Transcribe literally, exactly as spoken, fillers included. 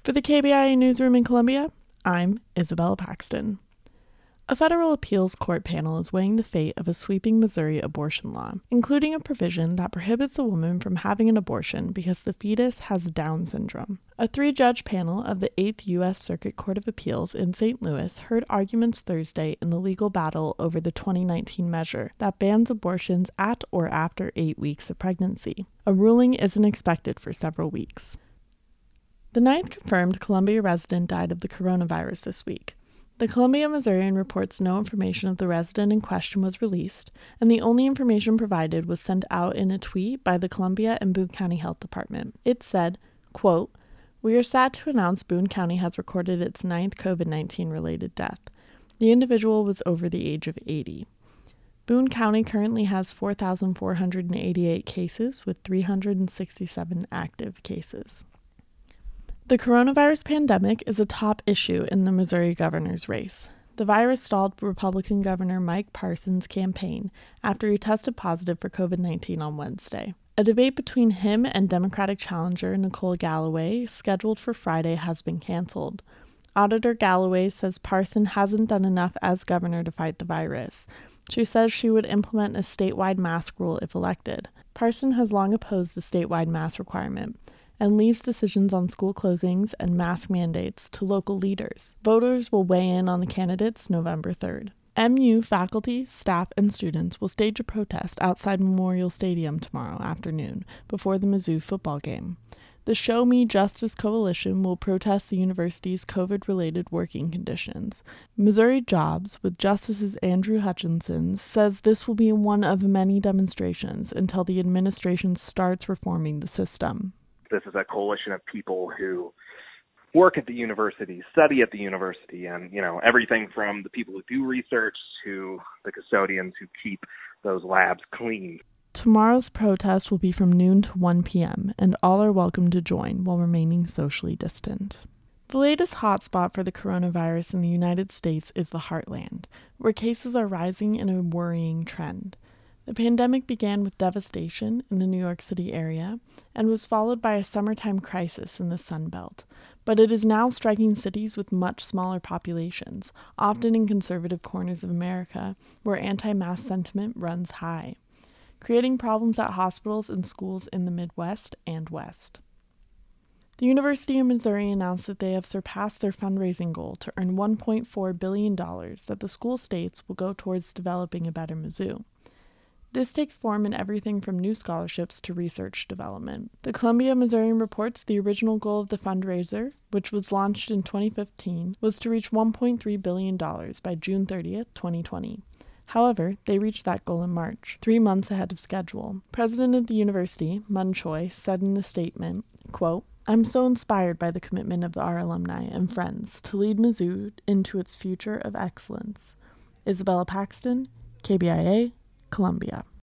For the K B I A Newsroom in Columbia, I'm Isabella Paxton. A federal appeals court panel is weighing the fate of a sweeping Missouri abortion law, including a provision that prohibits a woman from having an abortion because the fetus has Down syndrome. A three-judge panel of the eighth U S Circuit Court of Appeals in Saint Louis heard arguments Thursday in the legal battle over the twenty nineteen measure that bans abortions at or after eight weeks of pregnancy. A ruling isn't expected for several weeks. The ninth confirmed Columbia resident died of the coronavirus this week. The Columbia Missourian reports no information of the resident in question was released, and the only information provided was sent out in a tweet by the Columbia and Boone County Health Department. It said, quote, "We are sad to announce Boone County has recorded its ninth covid nineteen related death. The individual was over the age of eighty. Boone County currently has four thousand four hundred eighty-eight cases with three hundred sixty-seven active cases." The coronavirus pandemic is a top issue in the Missouri governor's race. The virus stalled Republican Governor Mike Parson's campaign after he tested positive for covid nineteen on Wednesday. A debate between him and Democratic challenger Nicole Galloway, scheduled for Friday, has been canceled. Auditor Galloway says Parson hasn't done enough as governor to fight the virus. She says she would implement a statewide mask rule if elected. Parson has long opposed a statewide mask requirement and leaves decisions on school closings and mask mandates to local leaders. Voters will weigh in on the candidates November third. M U faculty, staff, and students will stage a protest outside Memorial Stadium tomorrow afternoon before the Mizzou football game. The Show Me Justice Coalition will protest the university's COVID-related working conditions. Missouri Jobs, with Justices Andrew Hutchinson, says this will be one of many demonstrations until the administration starts reforming the system. This is a coalition of people who work at the university, study at the university, and, you know, everything from the people who do research to the custodians who keep those labs clean. Tomorrow's protest will be from noon to one p.m., and all are welcome to join while remaining socially distant. The latest hotspot for the coronavirus in the United States is the Heartland, where cases are rising in a worrying trend. The pandemic began with devastation in the New York City area and was followed by a summertime crisis in the Sun Belt, but it is now striking cities with much smaller populations, often in conservative corners of America, where anti-mask sentiment runs high, creating problems at hospitals and schools in the Midwest and West. The University of Missouri announced that they have surpassed their fundraising goal to earn one point four billion dollars that the school states will go towards developing a better Mizzou. This takes form in everything from new scholarships to research development. The Columbia Missourian reports the original goal of the fundraiser, which was launched in twenty fifteen, was to reach one point three billion dollars by June thirtieth, twenty twenty. However, they reached that goal in March, three months ahead of schedule. President of the university, Mun Choi, said in a statement, quote, "I'm so inspired by the commitment of our alumni and friends to lead Mizzou into its future of excellence." Isabella Paxton, K B I A, Columbia.